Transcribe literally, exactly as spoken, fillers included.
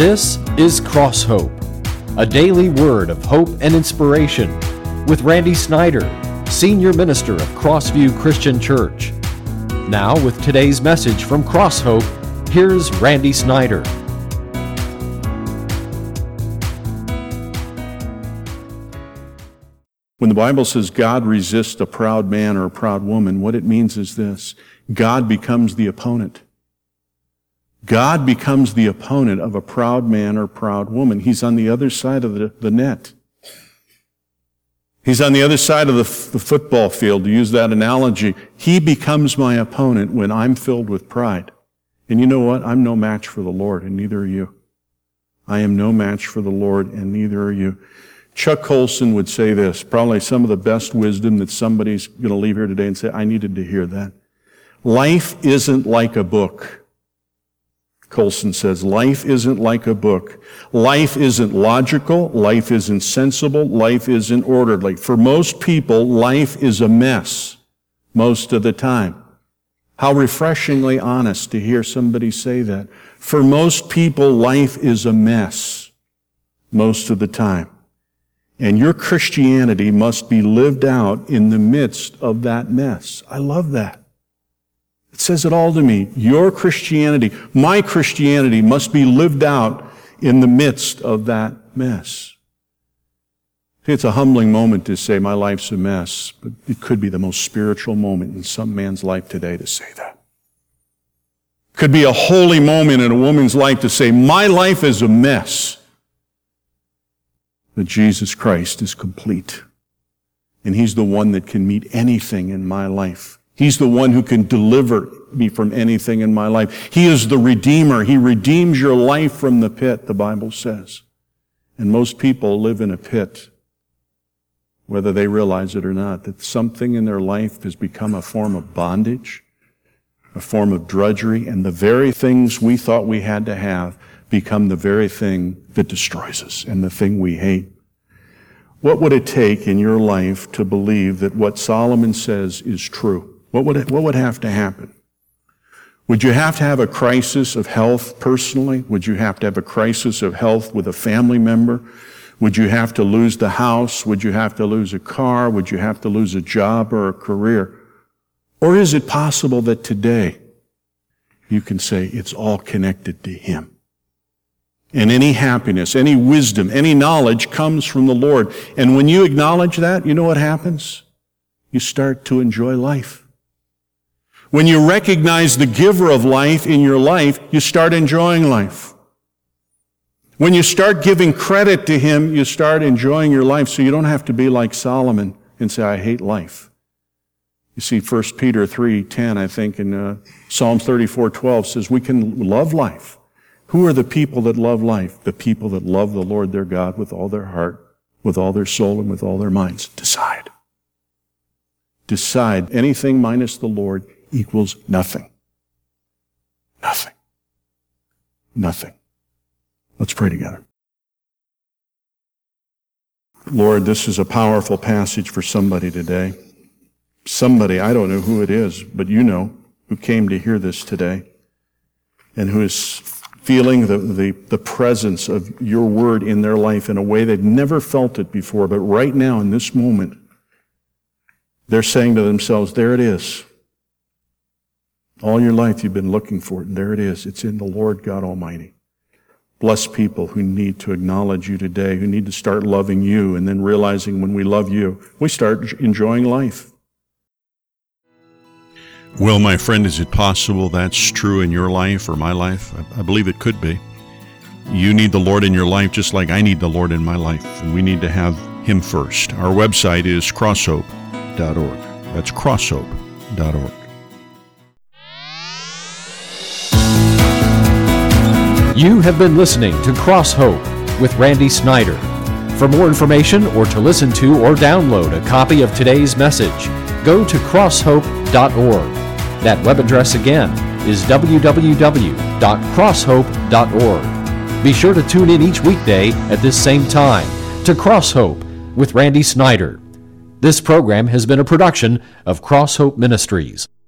This is Cross Hope, a daily word of hope and inspiration with Randy Snyder, Senior Minister of Crossview Christian Church. Now with today's message from Cross Hope, here's Randy Snyder. When the Bible says God resists a proud man or a proud woman, what it means is this: God becomes the opponent. God becomes the opponent of a proud man or proud woman. He's on the other side of the, the net. He's on the other side of the, f- the football field, to use that analogy. He becomes my opponent when I'm filled with pride. And you know what? I'm no match for the Lord, and neither are you. I am no match for the Lord, and neither are you. Chuck Colson would say this, probably some of the best wisdom that somebody's going to leave here today and say, I needed to hear that. Life isn't like a book. Colson says, life isn't like a book. Life isn't logical. Life isn't sensible. Life isn't orderly. For most people, life is a mess most of the time. How refreshingly honest to hear somebody say that. For most people, life is a mess most of the time. And your Christianity must be lived out in the midst of that mess. I love that. It says it all to me. Your Christianity, my Christianity must be lived out in the midst of that mess. See, it's a humbling moment to say my life's a mess, but it could be the most spiritual moment in some man's life today to say that. Could be a holy moment in a woman's life to say, my life is a mess. But Jesus Christ is complete. And He's the one that can meet anything in my life. He's the one who can deliver me from anything in my life. He is the Redeemer. He redeems your life from the pit, the Bible says. And most people live in a pit, whether they realize it or not, that something in their life has become a form of bondage, a form of drudgery, and the very things we thought we had to have become the very thing that destroys us and the thing we hate. What would it take in your life to believe that what Solomon says is true? What would it, what would have to happen? Would you have to have a crisis of health personally? Would you have to have a crisis of health with a family member? Would you have to lose the house? Would you have to lose a car? Would you have to lose a job or a career? Or is it possible that today you can say it's all connected to Him? And any happiness, any wisdom, any knowledge comes from the Lord. And when you acknowledge that, you know what happens? You start to enjoy life. When you recognize the giver of life in your life, you start enjoying life. When you start giving credit to Him, you start enjoying your life, so you don't have to be like Solomon and say, I hate life. You see, First Peter three ten, I think, in uh, Psalm thirty-four twelve says we can love life. Who are the people that love life? The people that love the Lord their God with all their heart, with all their soul, and with all their minds. Decide. Decide. Anything minus the Lord equals nothing. Nothing. Nothing. Let's pray together. Lord, this is a powerful passage for somebody today. Somebody, I don't know who it is, but you know, who came to hear this today and who is feeling the, the, the presence of your word in their life in a way they've never felt it before. But right now, in this moment, they're saying to themselves, there it is. All your life you've been looking for it, and there it is. It's in the Lord God Almighty. Bless people who need to acknowledge you today, who need to start loving you, and then realizing when we love you, we start enjoying life. Well, my friend, is it possible that's true in your life or my life? I, I believe it could be. You need the Lord in your life just like I need the Lord in my life, and we need to have Him first. Our website is crosshope dot org. That's crosshope dot org. You have been listening to Cross Hope with Randy Snyder. For more information or to listen to or download a copy of today's message, go to cross hope dot org. That web address again is w w w dot cross hope dot org. Be sure to tune in each weekday at this same time to Cross Hope with Randy Snyder. This program has been a production of Cross Hope Ministries.